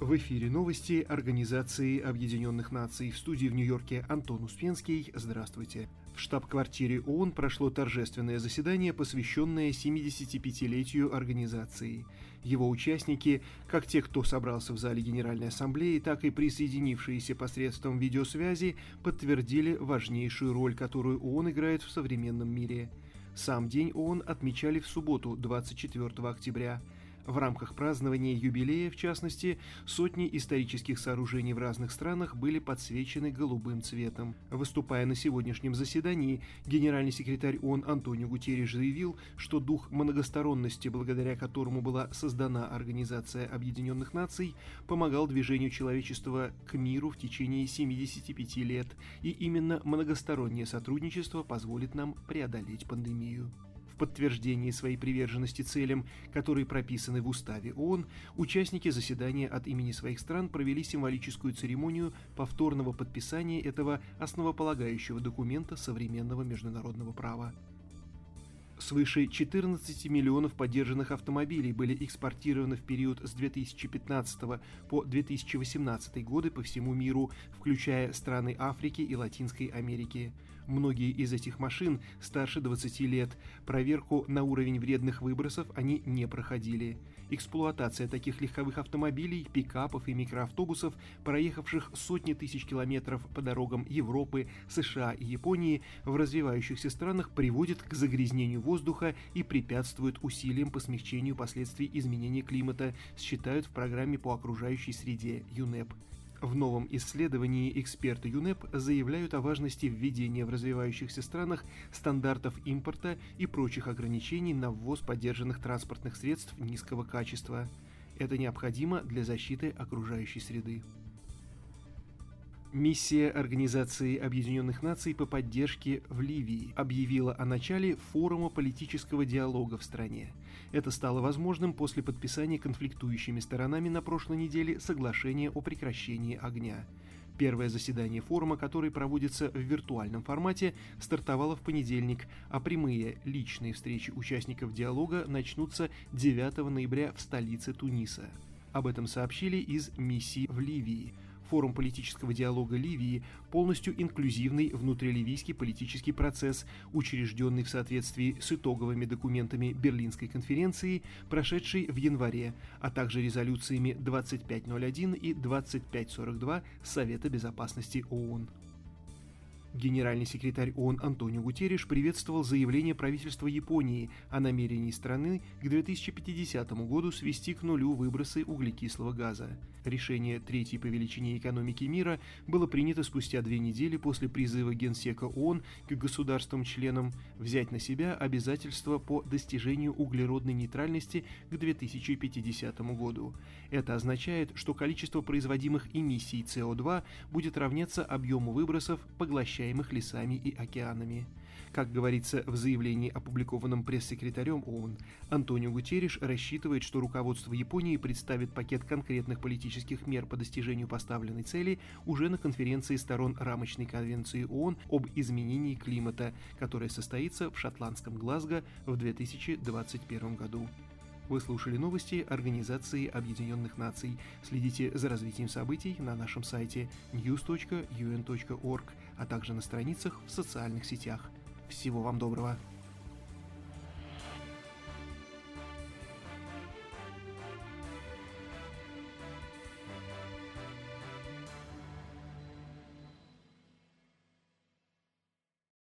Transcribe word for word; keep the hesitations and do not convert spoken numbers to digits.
В эфире новости Организации Объединенных Наций. В студии в Нью-Йорке Антон Успенский. Здравствуйте. В штаб-квартире ООН прошло торжественное заседание, посвященное семидесятипятилетию организации. Его участники, как те, кто собрался в зале Генеральной Ассамблеи, так и присоединившиеся посредством видеосвязи, подтвердили важнейшую роль, которую ООН играет в современном мире. Сам День ООН отмечали в субботу, двадцать четвёртого октября. В рамках празднования юбилея, в частности, сотни исторических сооружений в разных странах были подсвечены голубым цветом. Выступая на сегодняшнем заседании, генеральный секретарь ООН Антонио Гутерриш заявил, что дух многосторонности, благодаря которому была создана Организация Объединенных Наций, помогал движению человечества к миру в течение семидесяти пяти лет, и именно многостороннее сотрудничество позволит нам преодолеть пандемию. В подтверждении своей приверженности целям, которые прописаны в Уставе ООН, участники заседания от имени своих стран провели символическую церемонию повторного подписания этого основополагающего документа современного международного права. Свыше четырнадцати миллионов подержанных автомобилей были экспортированы в период с две тысячи пятнадцатого по две тысячи восемнадцатый годы по всему миру, включая страны Африки и Латинской Америки. Многие из этих машин старше двадцати лет. Проверку на уровень вредных выбросов они не проходили. Эксплуатация таких легковых автомобилей, пикапов и микроавтобусов, проехавших сотни тысяч километров по дорогам Европы, США и Японии, в развивающихся странах приводит к загрязнению воздуха и препятствует усилиям по смягчению последствий изменения климата, считают в программе по окружающей среде ЮНЕП. В новом исследовании эксперты ЮНЕП заявляют о важности введения в развивающихся странах стандартов импорта и прочих ограничений на ввоз подержанных транспортных средств низкого качества. Это необходимо для защиты окружающей среды. Миссия Организации Объединенных Наций по поддержке в Ливии объявила о начале форума политического диалога в стране. Это стало возможным после подписания конфликтующими сторонами на прошлой неделе соглашения о прекращении огня. Первое заседание форума, который проводится в виртуальном формате, стартовало в понедельник, а прямые личные встречи участников диалога начнутся девятого ноября в столице Туниса. Об этом сообщили из миссии в Ливии. Форум политического диалога Ливии – полностью инклюзивный внутриливийский политический процесс, учрежденный в соответствии с итоговыми документами Берлинской конференции, прошедшей в январе, а также резолюциями двадцать пять ноль один и двадцать пять сорок два Совета Безопасности ООН. Генеральный секретарь ООН Антонио Гутерриш приветствовал заявление правительства Японии о намерении страны к две тысячи пятидесятому году свести к нулю выбросы углекислого газа. Решение третьей по величине экономики мира было принято спустя две недели после призыва Генсека ООН к государствам-членам взять на себя обязательства по достижению углеродной нейтральности к две тысячи пятидесятому году. Это означает, что количество производимых эмиссий С О два будет равняться объему выбросов, поглощаемых лесами и океанами. Как говорится в заявлении, опубликованном пресс-секретарем ООН, Антонио Гутерриш рассчитывает, что руководство Японии представит пакет конкретных политических мер по достижению поставленной цели уже на конференции сторон рамочной конвенции ООН об изменении климата, которая состоится в шотландском Глазго в две тысячи двадцать первом году. Вы слушали новости Организации Объединенных Наций. Следите за развитием событий на нашем сайте ньюс точка ю эн точка орг, а также на страницах в социальных сетях. Всего вам доброго!